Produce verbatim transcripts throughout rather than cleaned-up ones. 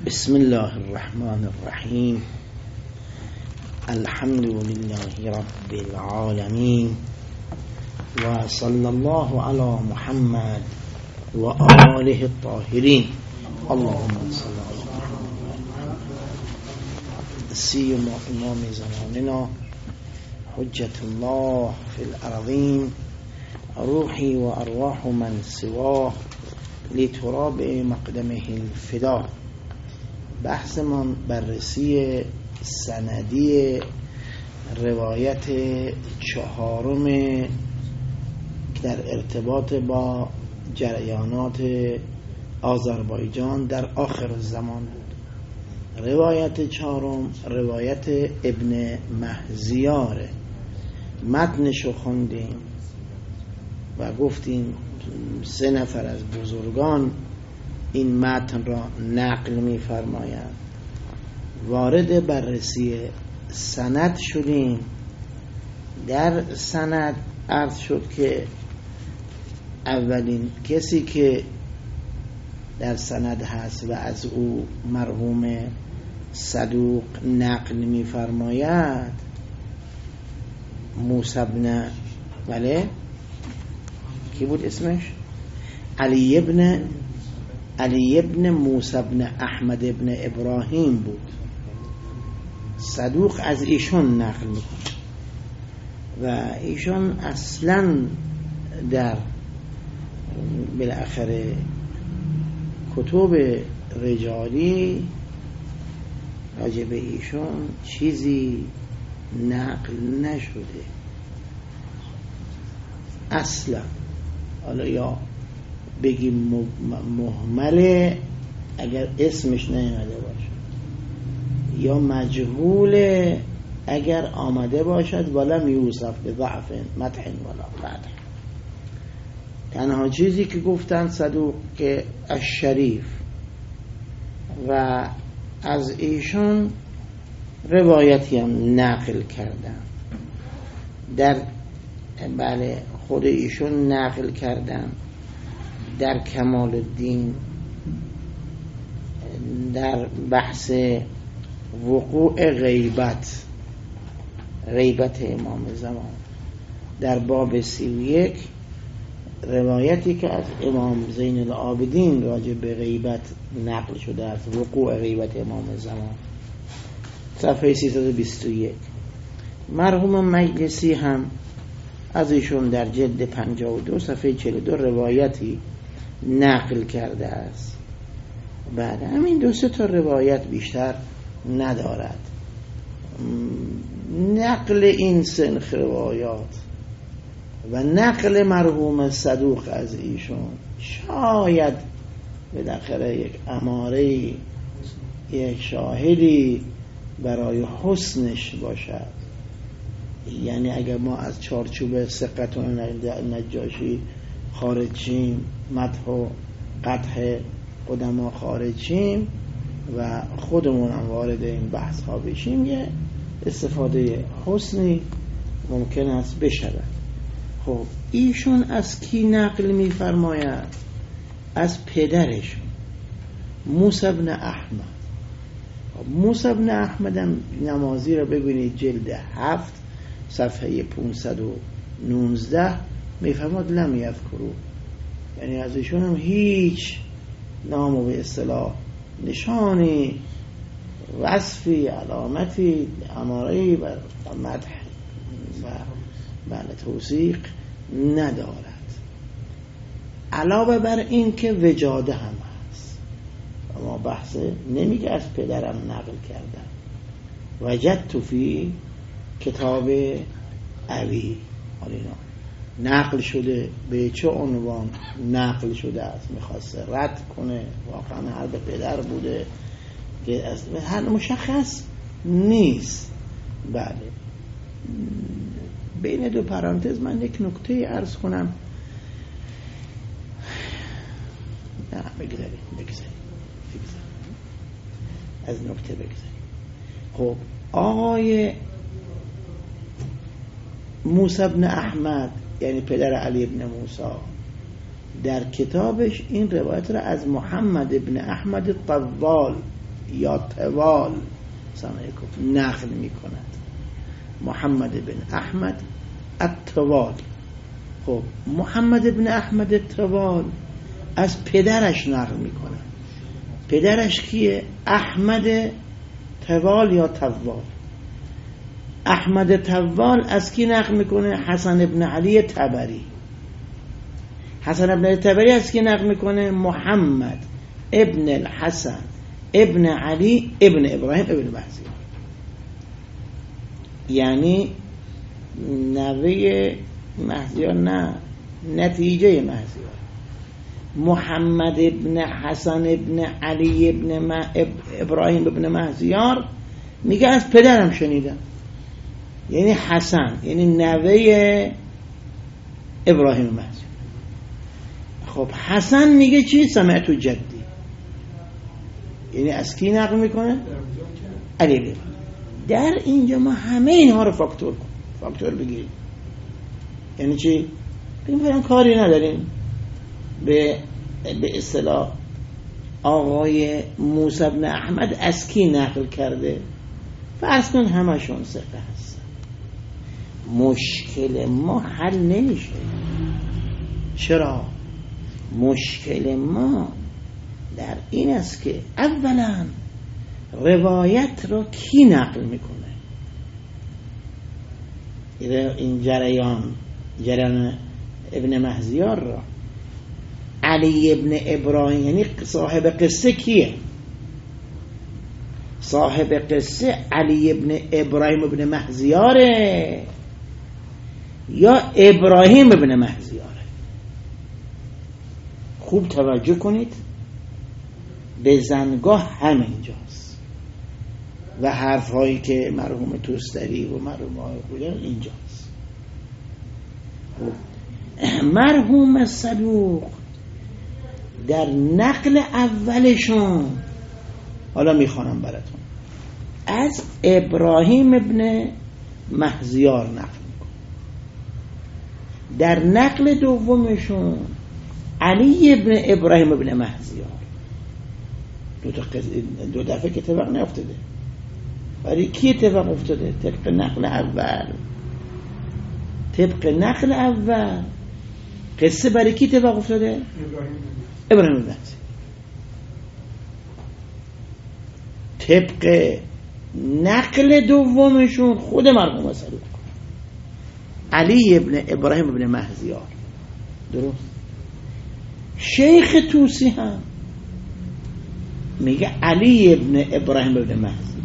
بسم الله الرحمن الرحیم. الحمد لله رب العالمین و صلی الله علی محمد و آله الطاهرین. اللهم صل علی محمد سیما امام زماننا حجت الله فی الارضین روحی و ارواح من سواه لتراب مقدمه الفدا. بحثمان بررسی سندی روایت چهارم در ارتباط با جریانات آذربایجان در آخر زمان بود. روایت چهارم روایت ابن مهزیاره. متنشو خوندیم و گفتیم سه نفر از بزرگان این متن را نقل می فرمایند. وارد بررسی سند شدیم. در سند عرض شد که اولین کسی که در سند هست و از او مرحوم صدوق نقل می فرماید موسی بن بله کی بود اسمش؟ علی ابن علی ابن موسی بن احمد ابن ابراهیم بود. صدوق از ایشون نقل میکنه و ایشون اصلا در بالاخره کتب رجالی راجع به ایشون چیزی نقل نشده اصلا. حالا یا بگیم مهمله اگر اسمش نیامده باشه، یا مجهوله اگر آمده باشد ولم یوصف به ضعف مدح ولا قدح. تنها چیزی که گفتن صدوق که الشریف و از ایشون روایتی هم نقل کردن. در بله خود ایشون نقل کردن در کمال الدین در بحث وقوع غیبت غیبت امام زمان در باب سی و یک روایتی که از امام زین العابدین راجع به غیبت نقل شده است، وقوع غیبت امام زمان، صفحه سیصد و بیست و یک. مرحوم مجلسی هم از ایشون در جلد پنجاه و دو صفحه چهل و دو روایتی نقل کرده است. بعد همین دو سه تا روایت بیشتر ندارد. نقل این سنخ روایات و نقل مرحوم صدوق از ایشون شاید بالاخره یک اماره یک شاهدی برای حسنش باشد. یعنی اگر ما از چارچوب ثقت و نجاشی خارج شیم، مدح و قدح قدما خارج شیم و خودمون هم وارد این بحث ها بشیم، یه استفاده حسنی ممکن است بشود. خب ایشون از کی نقل می فرماید؟ از پدرشون موسی بن احمد. موسی بن احمد هم نمازی را ببینید جلد هفت صفحه پانصد و نوزده میفرماد لم یذکروا، یعنی از ایشون هم هیچ نام و به اصطلاح نشانی وصفی علامتی اماره‌ای بر مدح و بله توثیق ندارد. علاوه بر این که وجاده هم هست، اما بحث نمیگه از پدرم نقل کردم. وجدت فی کتاب علی آلینا نقل شده. به چه عنوان نقل شده است؟ میخواسته رد کنه واقعا حرب پدر بوده که هر مشخص نیست. بله بین دو پرانتز من یک نکته عرض کنم. نه بگذاریم بگذاریم از نکته بگذاریم. خب آقای موسی بن احمد یعنی پدر علی ابن موسی در کتابش این روایت را از محمد ابن احمد الطوال یا طوال نقل می کند. محمد بن احمد الطوال. خب محمد بن احمد الطوال از پدرش نقل می کند. پدرش کیه؟ احمد طوال یا طوال. احمد طوال از کی نقل میکنه؟ حسن ابن علی طبری. حسن ابن علی طبری از کی نقل میکنه؟ محمد ابن الحسن ابن علی ابن ابراهیم ابن مهزیار، یعنی نوه مهزیار، نه نتیجه مهزیار. محمد ابن حسن ابن علی ابن ابراهیم ابن مهزیار میگه از پدرم شنیدم، یعنی حسن، یعنی نوه ابراهیم مهزیار. خب حسن میگه چی؟ سمعت جدی، یعنی از کی نقل میکنه؟ علی بن. در اینجا ما همه اینها رو فاکتور کنیم، فاکتور بگیریم. یعنی چی؟ بگیم فرام کاری نداریم به به اصطلاح آقای موسی بن احمد از کی نقل کرده، فرض کن همشون ثقه هستن. مشکل ما حل نمیشه. چرا؟ مشکل ما در این است که اولا روایت رو کی نقل میکنه. این جریان جریان ابن مهزیار را علی ابن ابراهیم، یعنی صاحب قصه کیه؟ صاحب قصه علی ابن ابراهیم ابن مهزیاره یا ابراهیم ابن مهزیاره؟ خوب توجه کنید، به زنگاه همینجاست و حرف هایی که مرحوم توستری و مرحوم آقای قولن اینجاست. مرحوم صدوق در نقل اولشون، حالا میخوانم براتون، از ابراهیم ابن مهزیار نقل میکنه. در نقل دومشون علی ابن ابراهیم ابن مهزیار. دو, دو دفعه که اتفاق نیفتاده، ولی کی اتفاق افتاده؟ طبق نقل اول. طبق نقل اول قصه برای کی اتفاق افتاده؟ ابراهیم ابن مهزیار. طبق نقل دومشون خود مرحوم صدوق علی ابن ابراهیم ابن مهزیار. درست. شیخ توسی هم میگه علی ابن ابراهیم ابن مهزیار.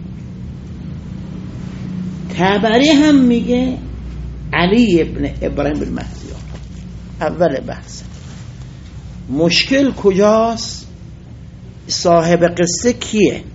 طبری هم میگه علی ابن ابراهیم ابن مهزیار. اول بحث مشکل کجاست؟ صاحب قصه کیه؟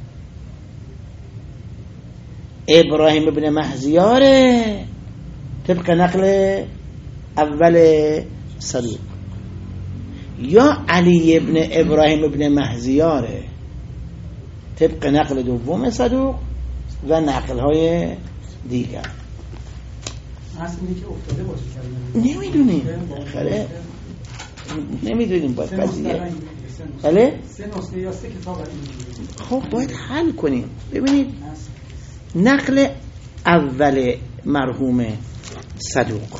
ابراهیم ابن مهزیاره طبق نقل اول صدوق، یا علی ابن ابراهیم ابن مهزیاره طبق نقل دوم صدوق و نقل های دیگر. اصلی که افتاده باشه نمیدونیم، خیلی نمیدونیم باید قضیه. بله؟ سه نسخه یا سه کتاب. خب باید حل کنیم. ببینید نقل اول مرحوم صدوق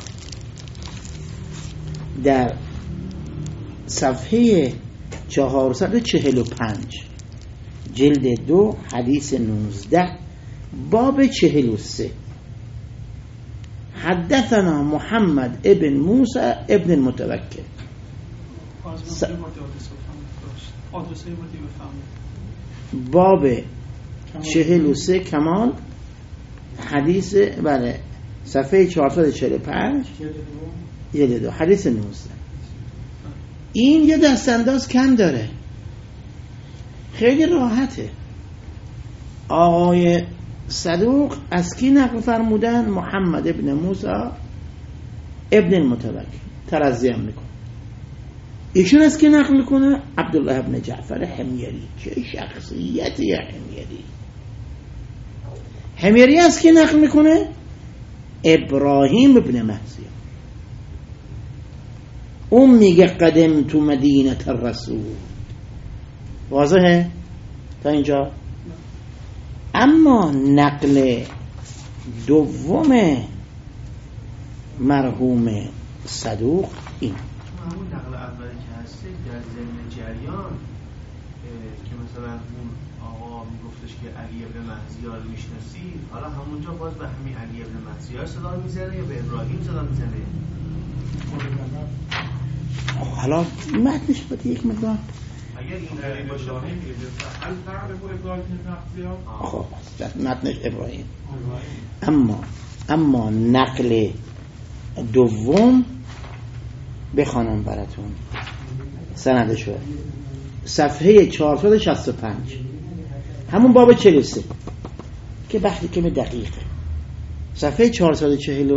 در صفحه چهارصد و چهل و پنج جلد دو حدیث نوزده باب چهل و سه حدثنا محمد ابن موسی ابن المتوکل. س... باب چهل و سه کمال حدیث، بله، صفحه چهارصد و چهل و پنج جلد دو حدیث نوزده. این یه دست انداز کم داره، خیلی راحته. آقای صدوق از کی نقل فرمودن؟ محمد ابن موسی ابن المتوکل. ترضی هم میکنه. ایشون از کی نقل میکنه؟ عبدالله ابن جعفر حمیری. چه شخصیتی حمیری! حمیری از کی نقل میکنه؟ ابراهیم ابن مهزیار. اون میگه قدم تو مدینه الرسول. واضحه تا اینجا؟ اما نقل دوم مرحوم صدوق این همون نقل اولی که هستی در ضمن جریان که مثلا اون آقا میگفتش که علی ابن مهزیار میشناسی، حالا همونجا باز به همین علی ابن مهزیار صدا میزنه یا به ابراهیم صدا میزنه؟ حالا متنش بود یک مقدار اگر این علی باشه هل نقل بود ابراهیم مهزیار؟ خب متنش ابراهیم. اما اما نقل دوم بخوانم براتون سندشو، صفحه چهارصد و شصت و پنج همون باب چهل و سه که بحثی کمی دقیقه. صفحه چهارصد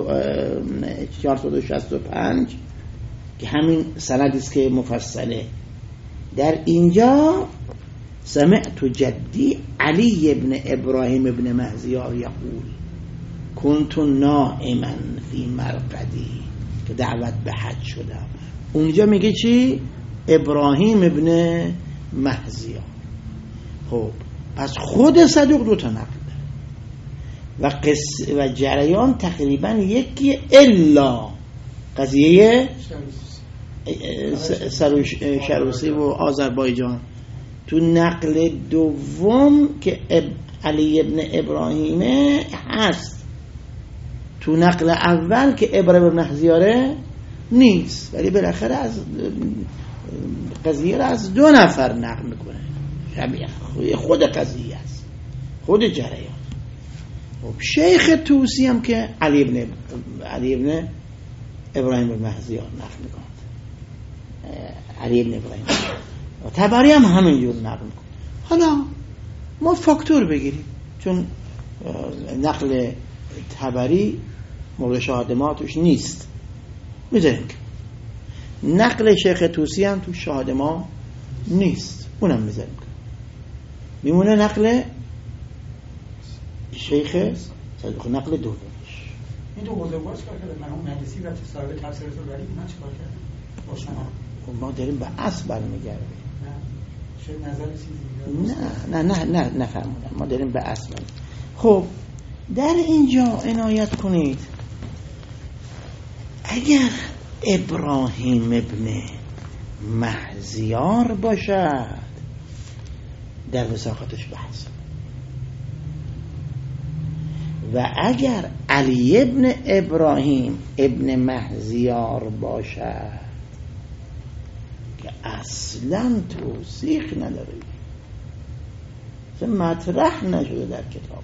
و شصت و پنج که همین سندی است که مفصله. در اینجا سمعت جدی علی ابن ابراهیم ابن مهزیار یقول کنت نائما فی مرقدی، که دعوت به حج شدم. اونجا میگه چی؟ ابراهیم ابن مهزیار. خب پس خود صدوق دو تا نقل داره و قص و جریان تقریبا یکی، الا قضیه سروش شروسی و آذربایجان. تو نقل دوم که علی ابن ابراهیمه هست، تو نقل اول که ابراهیم ابن مهزیاره نیست، ولی بالاخره از قضیه را از دو نفر نقل میکنه، شبیه خود قضیه است، خود جریان. خب شیخ توسی هم که علی ابن علی ابن ابراهیم ابن مهزیار نقل میکنه، علی ابن ابراهیم و طبری هم همینجور نقل میکنه. حالا ما فاکتور بگیریم، چون نقل طبری مورد شهادت ما توش نیست، میذاریم که نقل شیخ توسی هم تو شهادت ما نیست، اونم میذاریم که میمونه نقل شیخ صدوق، نقل دومش. این دو حوزه باز کار کرده مرحوم مهندسی و صاحب تفسیر البری، اینا چیکار کردن با شما؟ ما داریم به اصل برمیگردیم. نه شاید نظر چیزی نه نه نه نه نفهمیدم، ما داریم به اصل. خب در اینجا عنایت کنید، اگر ابراهیم ابن مهزیار باشد در وثاقتش بحث، و اگر علی ابن ابراهیم ابن مهزیار باشد که اصلا توثیق نداره، اصلا مطرح نشده در کتاب.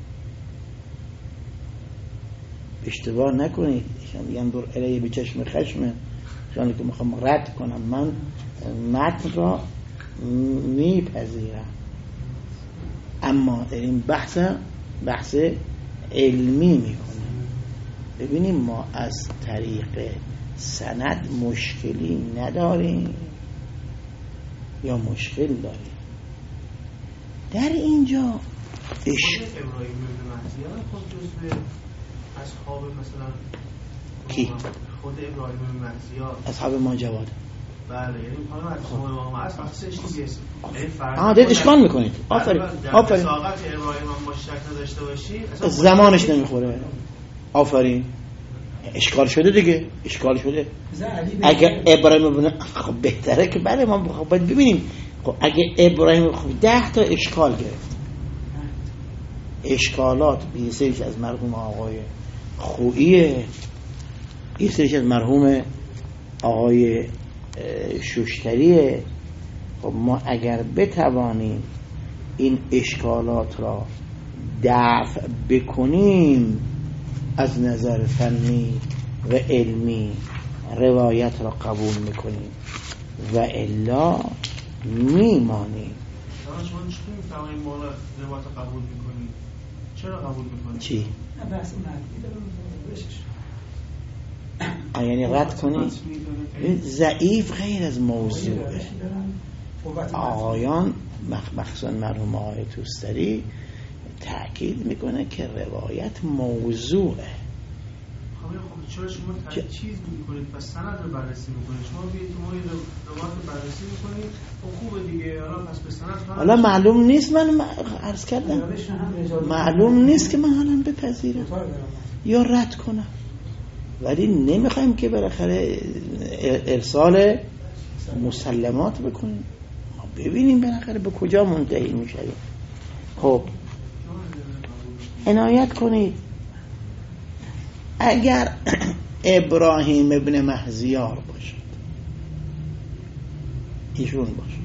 اشتباه نکنید، ایشان دیگه دور علیه به چشم خشمه، شانی که میخوام رد کنم، من متن را میپذیرم، اما در این بحث بحث علمی میکنم. ببینیم ما از طریق سند مشکلی نداریم یا مشکل داریم. در اینجا اش ابراهیم بن مهزیار خود جزء اصحاب مثلا کی؟ خود ابراهیم بن مهزیار اصحاب ما جواد. بله، یعنی حالا از ما ما از اصلش نیست. یعنی فرض آها دید اشکال میکنید. آفرین آفرین. ساقط ابراهیم هم مشترک نداشته باشی زمانش نمیخوره. آفرین. اشکال شده دیگه، اشکال شده. اگه ابراهیم بن خب بهتره که بله ما باید ببینیم. خب اگه ابراهیم خب ده تا اشکال گرفت، اشکالات یه سریش از مرحوم آقای خوییه، یه سریش از مرحوم آقای شوشتریه. خب ما اگر بتوانیم این اشکالات را دفع بکنیم از نظر فنی و علمی، روایت را قبول میکنیم و الا میمانیم. شما چطور میفهمید ما روایت قبول میکنیم؟ چرا قبول میکنیم؟ چی؟ نه بحث معنی دارم بشش. یعنی رد کنید ضعیف غیر از موضوعه. آقایان مخصوصا مرحوم آقای توستری تأکید میکنه که روایت موضوعه. خب خب چرا شما تجهیز میکنید و سند رو بررسی میکنید؟ شما بیایید ما یه روایت بررسی میکنید خب خوبه دیگه، حالا پس به سند حالا معلوم نیست، من عرض کردم معلوم نیست که من حالا بپذیرم یا رد کنم، ولی نمیخوایم که بالاخره ارسال مسلمات بکنیم، ما ببینیم بالاخره به کجا منتهی میشه. خب عنایت کنید اگر ابراهیم ابن مهزیار باشد، ایشون باشد،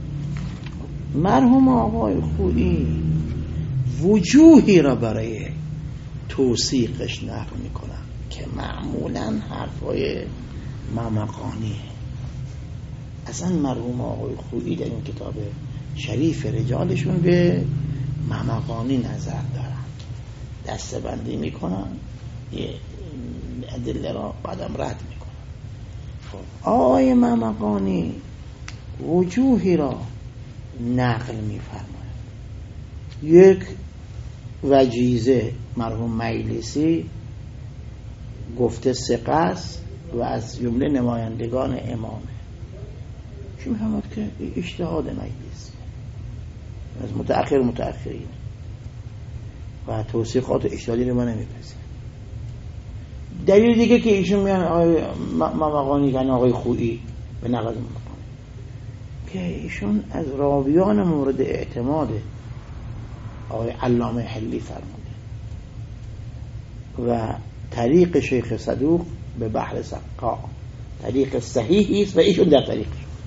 مرحوم آقای خویی وجوهی را برای توثیقش نقل میکنن که معمولا حرفای ممقانیه. اصلا مرحوم آقای خویی در این کتاب شریف رجالشون به ممقانی نظر دارن، دسته بندی میکنن، یه ادله را بعدم رد میکنن. خب آقای ممقانی وجوهی را نقل میفرماید. یک وجیزه مرحوم مجلسی گفته ثقه است و از جمله نمایندگان امامه. چی میفهمد که اجتهاد مجلسی از متأخر متأخرین و توثیقات اجتهادی رو من نمیپذیرم. دلیل دیگه که ایشون میان آقای ممقانی یعنی آقای خویی به نقل ممقانی که ایشون از راویان مورد اعتماد آقای علامه حلی فرموده و طریق شیخ صدوق به بحر سقا طریق صحیحی است و ایشون در طریقش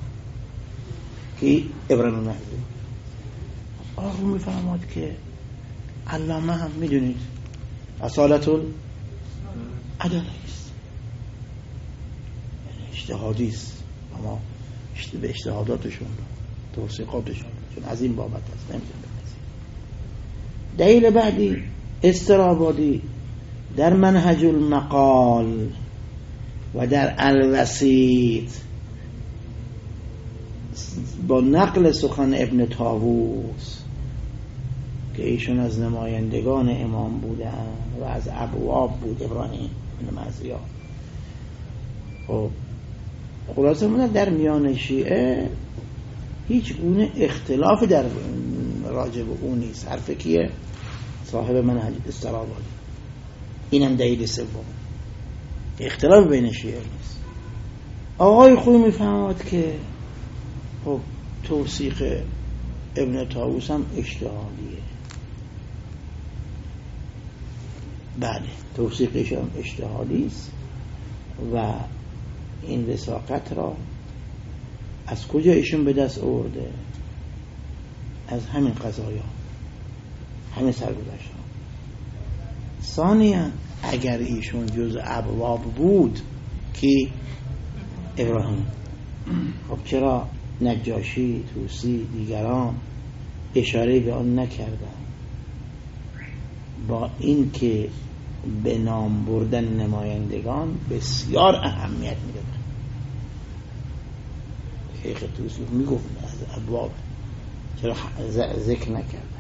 که ابراهیم مهدی آقا میفرماد که علامه هم میدونید اصالت العدالت است، یعنی اجتهادی است، اما به اجتهاداتشون توثیقاتشون چون از این بابت است نمیتونم بپذیرم. دلیل بعدی استرابادی در منهج المقال و در الوسیط با نقل سخن ابن طاووس که ایشون از نمایندگان امام بودن و از ابواب بود ابراهیم بن مهزیار. خب خلاصه من در میان شیعه هیچ گونه اختلاف در راجع به اون نیست. حرف کیه؟ صاحب منهج استرابادی. اینم دلیل سوم، اختلاف بین شیعه نیست. آقای خویی میفهمد که خب توثیق ابن طاووس هم اجتهادیه. بله توثیقش هم اجتهادی است و این وثاقت را از کجا ایشون به دست آورده؟ از همین قضایا، همین سرگذشت ها. ثانیاً اگر ایشون جز ابواب بود که ابراهیم، خب چرا نجاشی، طوسی، دیگران اشاره به آن نکردن؟ با این که به نام بردن نمایندگان بسیار اهمیت میدادن. شیخ طوسی میگفت از ابواب، چرا ذکر نکردن؟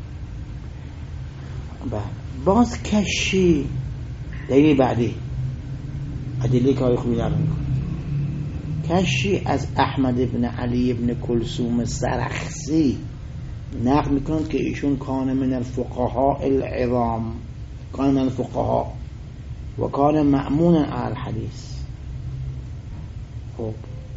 باز کشی دلیل بعدی ادله که های خوبی نقل میکنه. کشی از احمد ابن علی ابن کلثوم سرخسی نقل میکنند که ایشون کان من الفقهاء العظام، کان من الفقهاء و کان مأمون علی الحدیث. خب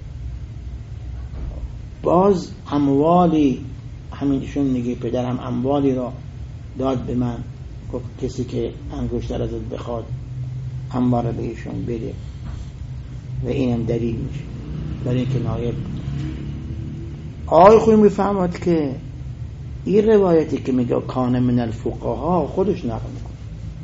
باز اموالی، همین ایشون میگه پدرم اموالی را داد به من، گفت کسی که انگشتر ازت بخواد اموال به ایشون بده و اینم دلیل میشه برای اینکه نایب. آقای خویی میفهمد که این روایتی که میگه کان من الفقهاء خودش نقل میکنه.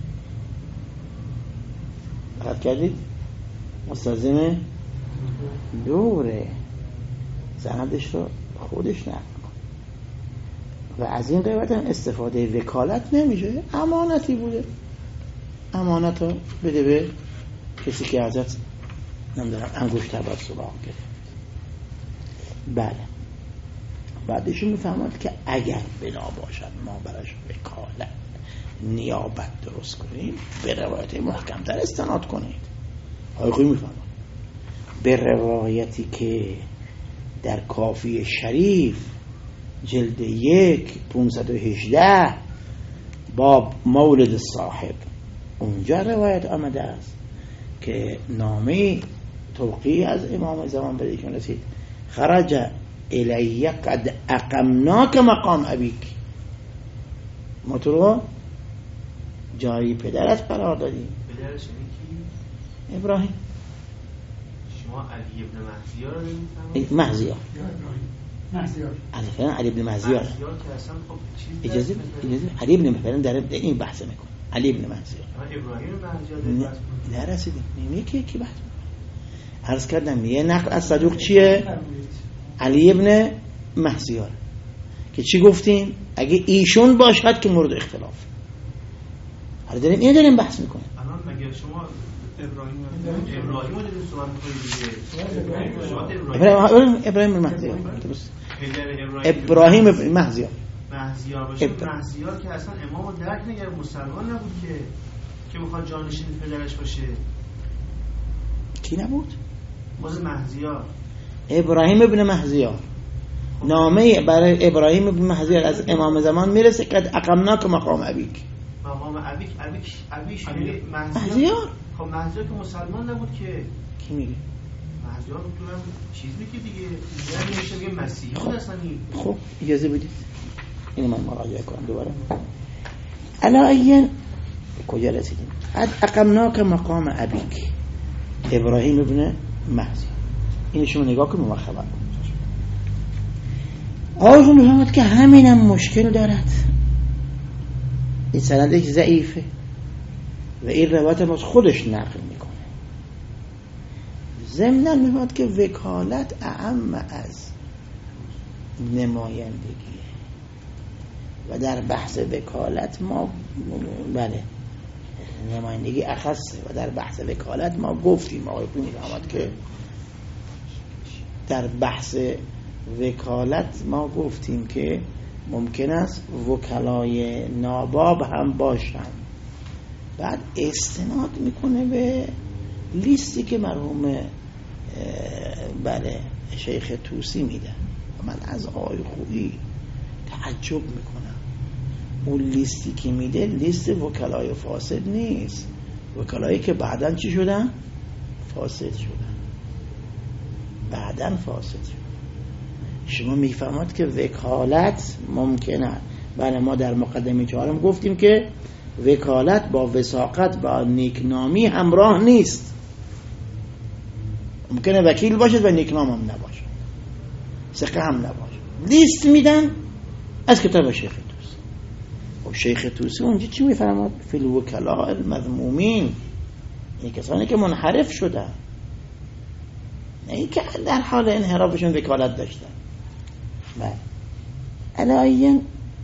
دقت کردید؟ مستلزم دوره سندش رو خودش نقل میکنه و از این روایت هم استفاده وکالت نمیشه. امانتی بوده، امانت رو بده به کسی که ازت نمیدونم انگشتر باید سراغ گرفت. بله بعدشون میفهمد که اگر بنا باشد ما براش وکالت نیابت درست کنیم به روایت محکمتر استناد کنید. های خوبی میفهمد به روایتی که در کافی شریف جلد یک پانصد و هجده باب مولد صاحب اونجا روایت آمده است که نامه توقیع از امام زمان به ایشون رسید خرج الی قد اقمناک مقام ابیک، ما تو رو جای پدرت قرار دادیم. پدرش کی؟ ابراهیم. شما علی ابن مهزیار رو نمی‌فهمید؟ مهزیار مهزیار علی علی ابن مهزیار مهزیار که اصلا خب چیز اجازه اجازه علی ابن مهزیار در این بحث میکنه. علی ابن مهزیار ابراهیم مهزیار نه نرسیدیم میگه که کی بحث عرض کردم یه نقل از صدوق چیه؟ علی ابن مهزیار که چی گفتیم؟ اگه ایشون باشد که مورد اختلاف. حالا داریم اینو داریم بحث میکنیم. الان مگه شما ابراهیم ابراهیم رو دارید صحبت می‌کنید دیگه؟ ابراهیم ابراهیم مهزیار ابراهیم ابن مهزیار مهزیار باشه. مهزیار که اصلا امامو درک نگرفت، مسلمان نبود که که بخواد جانشین پدرش باشه. کی نبود؟ خود مهزیار ابراهیم ابن مهزیار. نامه برای ابراهیم ابن مهزیار از امام زمان میرسه که اقمناک مقام ابیک. مقام ابیک ابیک ابیش یعنی مهزیار. خب مهزیار که مسلمان نبود که. کی میگه؟ مهزیار تو هم چیز میگه دیگه، یعنی میشه میگه مسیحی بود اصلا. خب اجازه بدید اینو من مراجعه کنم دوباره. علایین کجا رسیدیم؟ قد اقمناک مقام ابیک ابراهیم ابن مهزیار. اینو شما نگاه کنید و خبر کنید. آقایون میفهمد که همینم مشکل دارد، این سندش ضعیفه و این روایت ما خودش نقل میکنه. ضمناً میفهمد که وکالت اعم از نمایندگیه و در بحث وکالت ما بله نمایندگی اخصه و در بحث وکالت ما گفتیم آقای خونی میفهمد که در بحث وکالت ما گفتیم که ممکن است وکلای ناباب هم باشن. بعد استناد میکنه به لیستی که مرحوم بله شیخ توسی میده. من از آقای خویی تعجب میکنم، اون لیستی که میده لیست وکلای فاسد نیست، وکلایی که بعداً چی شدن؟ فاسد شدن، بعداً فاسد شدن. شما میفهمید که وکالت ممکنه. بله ما در مقدمه چهارم گفتیم که وکالت با وثاقت و نیکنامی همراه نیست. ممکنه وکیل باشد و نیکنام هم نباشد، ثقه هم نباشد. لیست میدن از کتاب شیخ توسی. خب شیخ توسی اونجا چی میفرماد؟ فی الوکلاء المذمومین، این کسانی که منحرف شدن، نه ای که در حال انحرافشون وکالت داشتن. بله علایین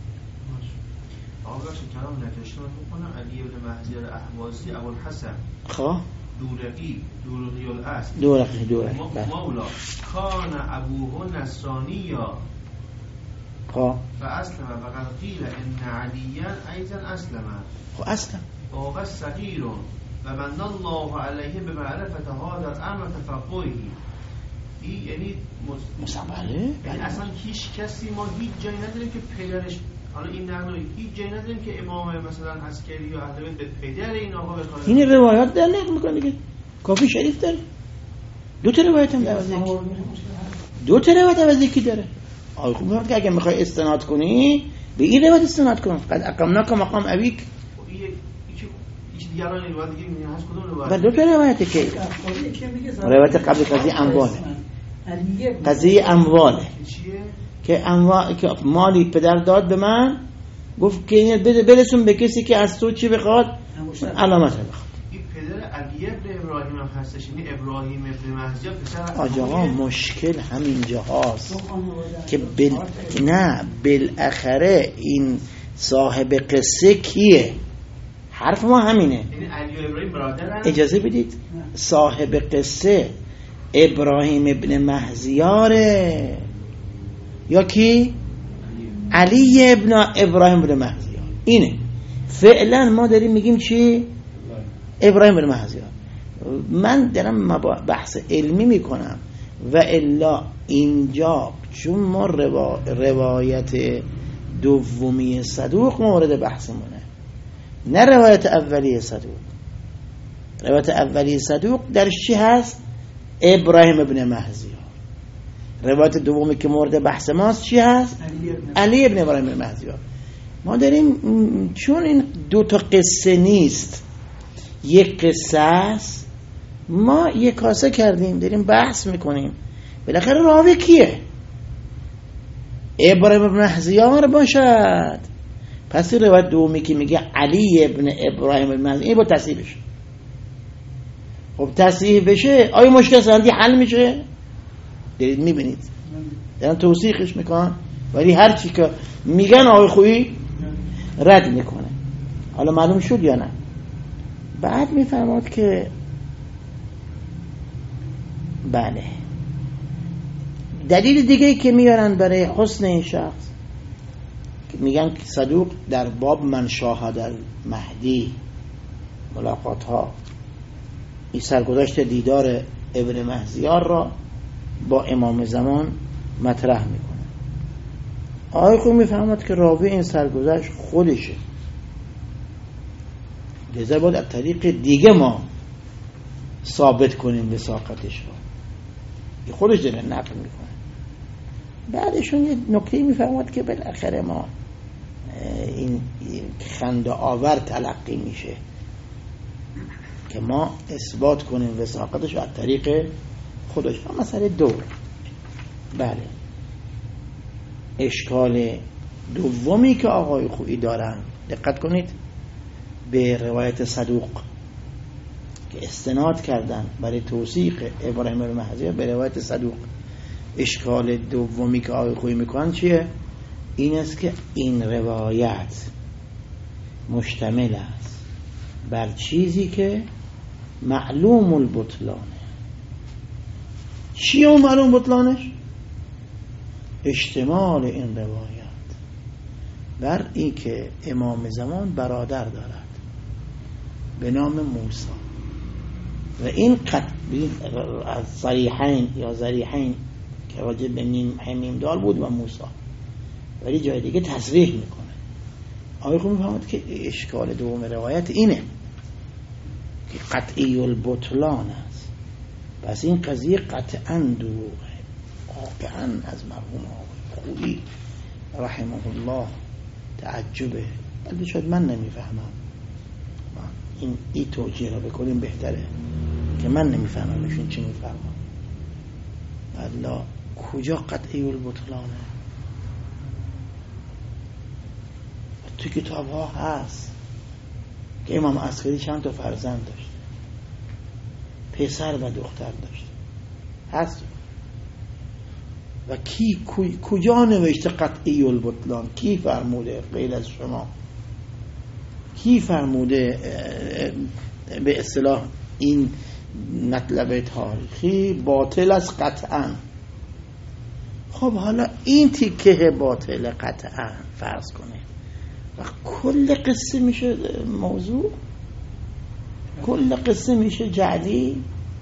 آقا شو کلام نکشتم میکنم. علی ابن مهزیار احوازی ابوالحسن خواه دورقی دورقی الاصل دورقی دورقی مولا کان ابوه نصرانیا خواه فاسلم و قد قیل ان علیا ایضا اسلم. خب اصلا وهو صغیر و من الله علیه به معرفت هذا الامر تفقهه. این یعنی مصابله یعنی اصلا هیچ کسی ما هیچ جایی نداریم که پدرش، حالا این نقل هیچ جایی نداریم که امام مثلا عسکری یا اهل بیت به پدر این آقا بخواد. این روایات در نقل میکنه دیگه، کافی شریف داره دو تا روایت هم در از یکی دو تا روایت از یکی داره. آقا خوب میگه که اگه میخوای استناد کنی به این روایت استناد کن. قد اقمناک مقام ابیک هیچ دیگران این روایت دیگه میگه هست کدوم روایت؟ و دو تا روایت که روایت قبل قضیه امواله قضیه امواله که اموال که مالی پدر داد به من، گفت که بده برسون به کسی که از تو چی بخواد، علامت بخواد. این پدر علی ابن ابراهیم هم هستش، یعنی ابراهیم ابن مهزیار پسر آقا مشکل همینجا هاست که بل... نه بالاخره این صاحب قصه کیه؟ حرف ما همینه. یعنی علی و ابراهیم برادرن؟ اجازه بدید صاحب قصه ابراهیم ابن مهزیاره. یا کی؟ علی ابن ابراهیم ابن مهدیار. اینه فعلا ما داریم میگیم چی؟ ابراهیم ابن مهدیار. من دارم بحث علمی میکنم و الا اینجا چون ما روا... روایت دومی صدوق مورد بحثمونه، نه روایت اولی صدوق. روایت اولی صدوق درش چی هست؟ ابراهیم ابن مهدیار. روایت دومی که مورد بحث ماست چی هست؟ علی ابن ابراهیم ابن مهدیار. ما داریم چون این دو تا قصه نیست، یک قصه است، ما یک کاسه کردیم داریم بحث میکنیم. بالاخره راوی کیه؟ ابراهیم ابن مهدیار باشد. پس این روایت دومی که میگه علی ابن ابراهیم ابن مهدیار این با تصحیح بشه. خب تصحیح بشه آیا مشکل سندی حل میشه؟ دارید میبینید دارن توصیحش میکنن، ولی هر چی که میگن آقای خویی رد میکنه. حالا معلوم شد یا نه؟ بعد میفرماد که بله دلیل دیگه که میارن برای حسن این شخص که میگن که صدوق در باب من شاهد المهدی ملاقات ها، این سرگذشت دیدار ابن مهدیار را با امام زمان مطرح میکنه. آقای خوب میفهمد که راوی این سرگذشت خودشه، لذا باید از طریق دیگه ما ثابت کنیم وثاقتش رو. این خودش داره نقل میکنه. بعدشون یه نکته میفهمد که بالاخره ما این خنده آور تلقی میشه که ما اثبات کنیم وثاقتش رو از طریق خودش. مسئله دو. بله اشکال دومی که آقای خویی دارن، دقت کنید به روایت صدوق که استناد کردن برای توثیق ابراهیم بن مهدیار به روایت صدوق، اشکال دومی که آقای خویی میکنن چیه؟ این است که این روایت مشتمل است بر چیزی که معلوم البطلانه. چیه معلوم بطلانش؟ اشتمال این روایت بر این که امام زمان برادر دارد به نام موسی و این قطعی از صریحین یا ذریحین که راجع به نیم همیم دال بود و موسی، ولی جای دیگه تصریح میکنه. آقای خوب میفهمد که اشکال دوم روایت اینه که قطعی البطلان است. پس این قضیه قطعاً دروغه. واقعاً از مرحوم آقای خویی رحمه الله تعجبه، ولی شاید من نمیفهمم. این ای توجیه را بکنیم بهتره که من نمیفهمم ایشون چی میفهمم. الله کجا قطعی البطلانه؟ تو کتاب ها هست که امام عسکری چند تا فرزند داشت، پسر و دختر داشت، هست. و کی کجا نوشته قطعی البطلان؟ کی فرموده غیر از شما؟ کی فرموده به اصطلاح این مطلب تاریخی باطل است قطعا؟ خب حالا این تیکه باطل قطعا فرض کنه و کل قصه میشه موضوع، کل قصه میشه جعلی.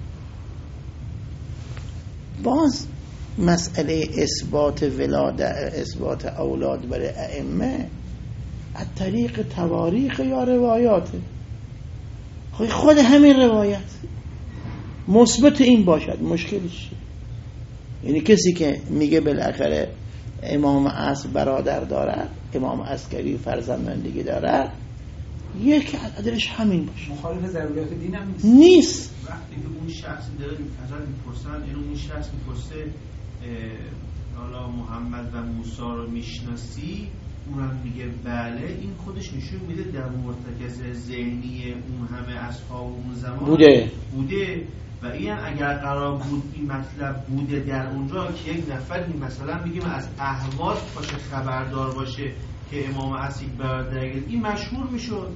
باز مسئله اثبات ولادت، اثبات اولاد برای ائمه از طریق تواریخ یا روایاته. خود همین روایت مثبت این باشد مشکلش، یعنی کسی که میگه بالاخره امام عصر برادر دارد، امام عسکری فرزندان دیگه دارد، یک عددش همین باشه، مخالف ضروریات دین هم نیست. نیست. وقتی که اون شخص داره ازش میپرسن، اینو اون شخص میپرسه حالا محمد و موسی رو میشناسی؟ اونم میگه بله. این خودش نشون میده در مرتکز ذهنی اون همه اصحاب اون زمان بوده بوده و این اگر قرار بود این مطلب بوده در اونجا که یک نفر مثلا بگیم از اهواز باشه خبردار باشه که امام عصر برادر، این مشهور میشد.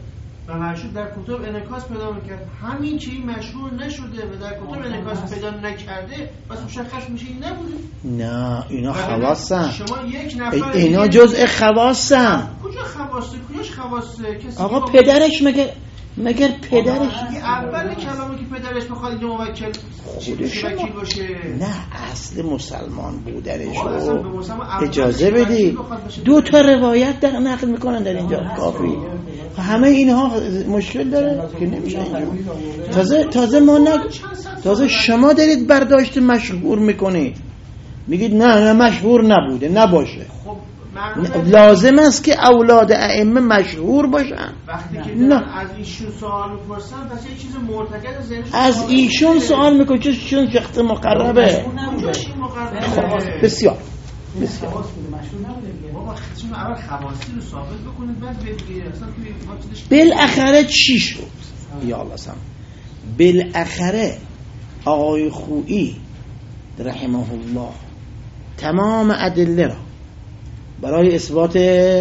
و هر شد در کتب انعکاس پیدا میکرد. همین که این مشهور نشده و در کتب انعکاس پیدا نکرده بس مشخص میشه این نبوده. نه اینا خواصن. شما یک نفر اینا جزء خواصن. کجا خواصه؟ کجاش خواصه؟ کسی آقا پدرش مگه مگر پدرش اول کلامه که پدرش بخواد اینجا موکل وکیل باشه. نه اصل مسلمان بودنش رو اجازه بدید. دو تا روایت در نقل میکنن در اینجا کافی. همه اینها مشکل داره که نمیشه اینجا. تازه تازه ما نگ... تازه شما دارید برداشت مشهور میکنید، میگید نه نه مشهور نبوده نباشه. لازم است که اولاد ائمه مشهور باشن. وقتی که نه از ایشون سوال می‌پرسن پس یه چیز مرتکز ذهنش از ایشون سوال میکنه چون چون شخص مقربه. بسیار بسیار بابا خودتون اول خواصی رو ثابت بکنید بعد بگید اصلا بالاخره چی شد؟ یا الله سم بالاخره آقای خویی رحمه الله تمام ادله را برای اثبات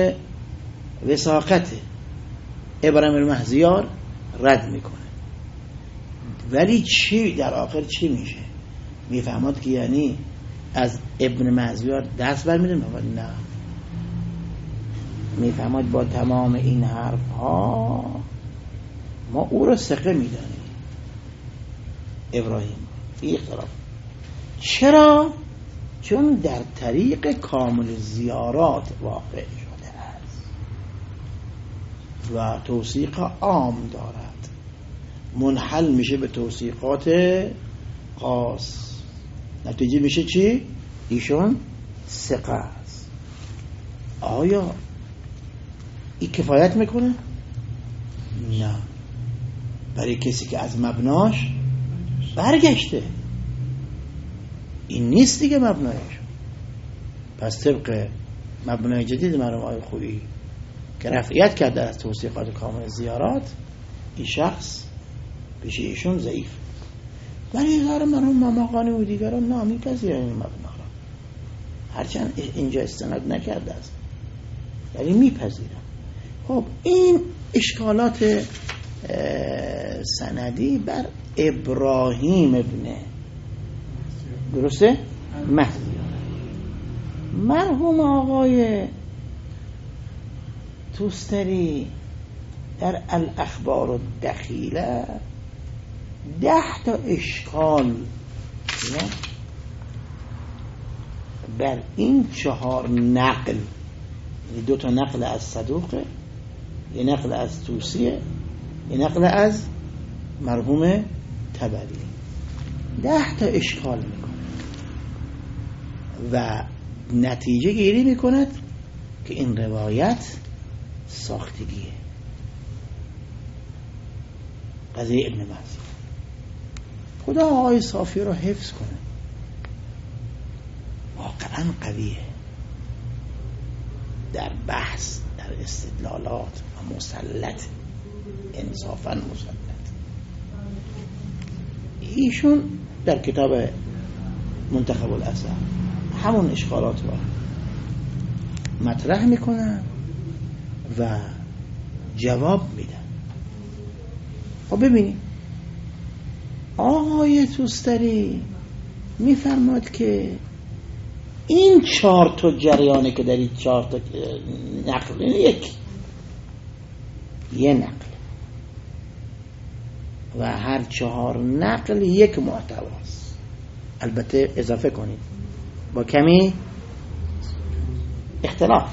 وثاقت ابراهیم المهذیار رد میکنه. ولی چی در آخر چی میشه؟ میفهمد که یعنی از ابن مهذیار دست برمیده؟ نه، میفهمد با تمام این حرف ها ما او را ثقه میدانیم ابراهیم. این اختلاف چرا؟ چون در طریق کامل زیارات واقع شده است و توثیق عام دارد، منحل میشه به توثیقات خاص. نتیجه میشه چی؟ ایشون ثقه است. آیا این کفایت میکنه؟ نه، برای کسی که از مبناش برگشته. این نیست دیگه مبنایش. پس طبق مبنای جدید مرحوم آقای خویی که رفعیت کرده از توثیقات کامل زیارات، این شخص پیش ایشون ضعیف. ولی اظهار مرحوم ماماقانی و دیگران نامی پذیرن این مبنا را، هرچند اینجا استناد نکرده است ولی میپذیرن. خب این اشکالات سندی بر ابراهیم ابن درسته؟ مهذیار. مرحوم آقای توستری در الاخبار الدخیله ده تا اشکال بر این چهار نقل، دو تا نقل از صدوقه، یه نقل از توسیه، یه نقل از مرحوم تبری، ده تا اشکال میکنه و نتیجه گیری میکند که این روایت ساختگیه. قضیه ابن مهذیار خدا آقای صافی رو حفظ کنه، واقعا قویه در بحث، در استدلالات و مسلط، انصافا مسلط. ایشون در کتاب منتخب الاثر همون اشکالات رو مطرح میکنن و جواب میدن. خب ببینید آقای توستری میفرماد که این چهار تا جریانه که در این چهار تا نقل، یک یه نقل و هر چهار نقل یک محتواست، البته اضافه کنید با کمی اختلاف.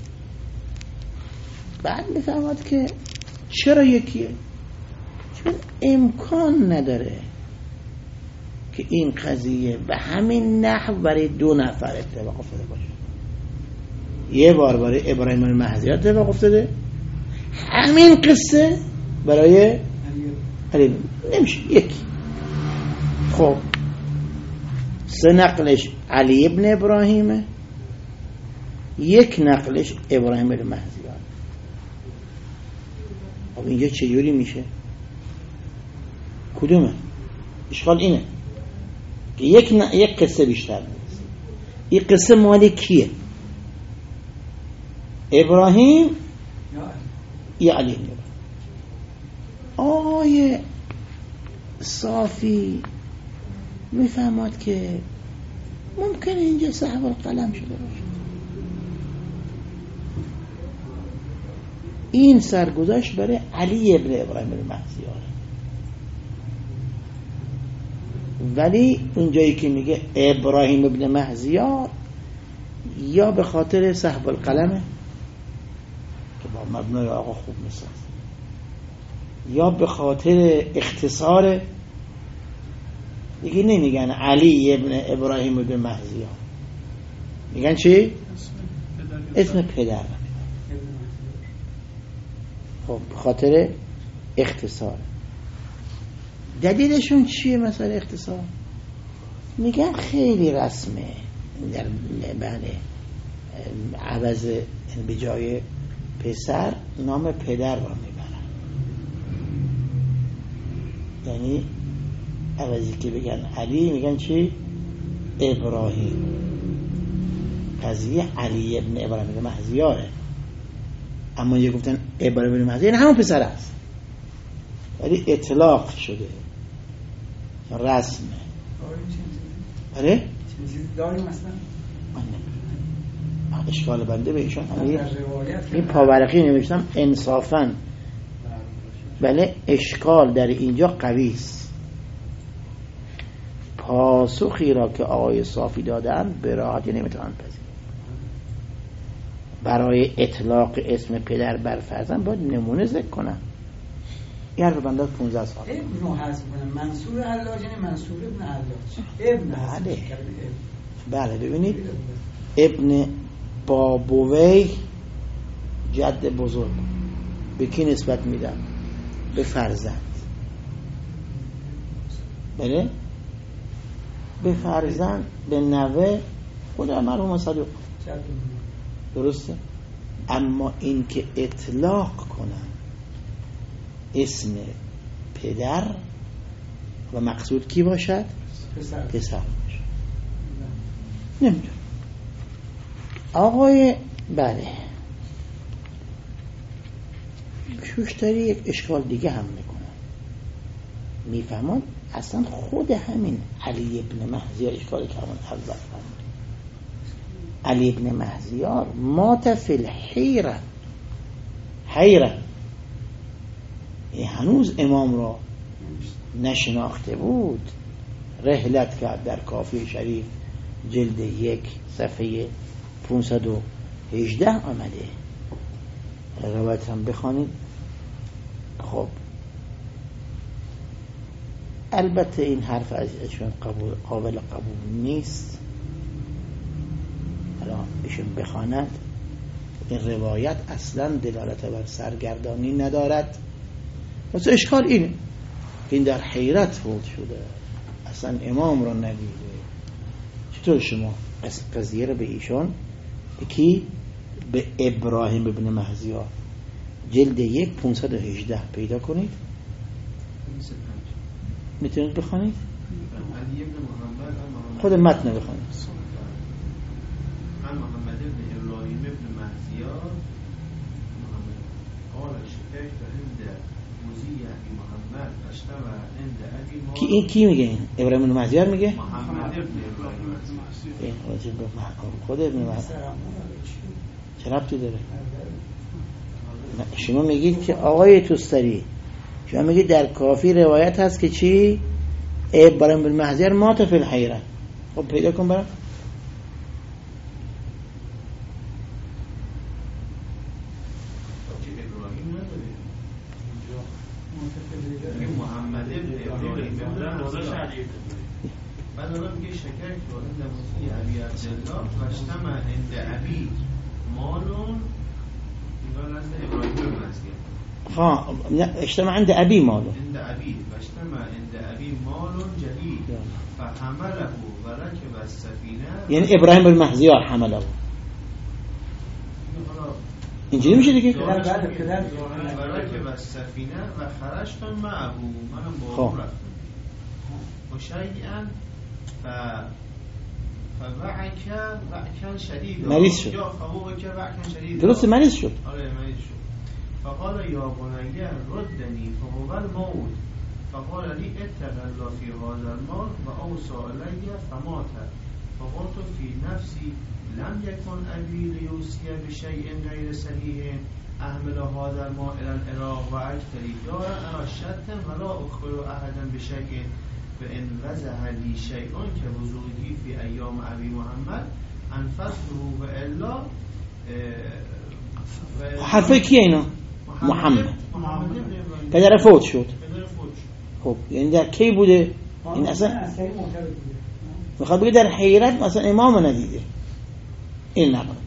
بعد میفهمد که چرا یکیه؟ چون امکان نداره که این قضیه به همین نحو برای دو نفر اتفاق افتاده باشه. یه بار برای ابراهیم المهذیار اتفاق افتاده، همین قصه برای علی نمیشه یکی. خب سه نقلش علی ابن ابراهیمه، یک نقلش ابراهیم المهذیار. خب اینجا چجوری میشه؟ کدومه؟ اشکال اینه که یک ن... یک قصه بیشتر نیست. این قصه مال کیه؟ ابراهیم یا علی ابن ابراهیم؟ آقای صافی میفهمد که ممکنه اینجا صاحب القلم شده باشه. این سرگذشت برای علی ابن ابراهیم المهذیار، ولی اونجایی که میگه ابراهیم ابن مهذیار یا به خاطر صاحب القلمه که با مبنای آقا خوب میساز، یا به خاطر اختصار دیگه نمیگن علی ابن ابراهیم ابن مهذیار، میگن چی؟ اسم پدر. خب به خاطر اختصار. دلیلشون چیه مثلا اختصار؟ میگن خیلی رسمه در بله عوض به جای پسر نام پدر را میبرن، یعنی عوضی که بگن علی میگن چی؟ ابراهیم. قضیه علی ابن ابراهیم مهذیاره، اما یه گفتن ابراهیم ابن مهذیار یعنی همون پسر است، ولی اطلاق شده رسمه. آره؟ داریم مثلا اشکال بنده به ایشان این پاورقی نوشتم انصافاً، بله اشکال در اینجا قوی است. پاسخی را که آقای صافی دادن به راحتی نمیتونن پذیرند. برای اطلاق اسم پدر بر فرزند باید نمونه ذکر کنن. این حرف بنده پانزده سال ابن رو حذف کنن. منصور حلاج یعنی منصور ابن حلاج. ابن بله بله ببینید ابن بابوی جد بزرگ به کی نسبت میدن؟ به فرزند. بله به فرزند، به نوه خود مرحوم صدوق، درسته؟ اما این که اطلاق کنن اسم پدر و مقصود کی باشد؟ پسر, پسر باشد. نمیدونم. آقای بله شوشتری یک اشکال دیگه هم میکنن، میفهمن اصلا خود همین علی ابن مهذیار اشکالی که همون اول فهمد. علی ابن مهذیار مات فی الحیره، حیره هنوز امام را نشناخته بود. رحلت کرد در کافی شریف جلد یک صفحه پانصد و هجده آمده، روایت هم بخوانید. خب البته این حرف ازشون قبول قابل قبول نیست. الان ایشون بخواند این روایت اصلا دلالت بر سرگردانی ندارد. مثلا اشکال اینه که این در حیرت فوت شده، اصلا امام را ندیده. چطور شما قضیه رو به ایشون کی؟ به ابراهیم ابن مهذیار جلد یک پانصد و هجده پیدا کنید، میتونید بخونید. خود متن بخونید. عن محمد بن ابراهیم ابن مهذیار قال شکایت عند موزی ابی محمد اشتبه عند ابی ما. کی این کی میگه؟ ابراهیم ابن مهذیار میگه؟ محمد ابن ابراهیم مهذیار. خود ابن مهذیار چه ربطی داره؟ شما میگید که آقای توستری، شما میگید در کافی روایت هست که چی؟ ابراهیم بن مهذیار مات فی الحیره. خب پیدا کن برام. محمد ابن ابراهیم بعد الان میگه شکر که عند موسی ابی عبدالله و اجتمع عند ابی مالون. اینجا نزد ابراهیم بن مهذیار. ها اجتمع عند ابی مالون، عند ابی و اجتمع عند ابی مالون جدید فحمله و رکب السفینه. یعنی ابراهیم بن مهذیار حمله. اینجوری میشه دیگه. و رکب السفینه و خرجتم معه، منم با او رفتم و شیئا ف فوعک وعکا شدید. مریض شد. یا فوعک وعکا شدید. درسته مریض شد. آره مریض شد. فقال یا بنی ردنی فهو الموت فقال لی اتق الله فی هذا المال و اوصى علی فمات فقلت فی نفسی لم یکن ابی لیوصی بشیء غیر صحیح احمل هذا المال الى العراق و اجتری دار ارا شتم ولا اخبر احدا بشیء فان وضح لی شیء که وضوحی فی ایام ابی محمد انفسه و الا. حرفه کیه اینا؟ محمد پدر فوت شد. خب یعنی در کی بوده؟ این اصلا میخواد بگه در حیرت مثلا امام ندیده این نقل.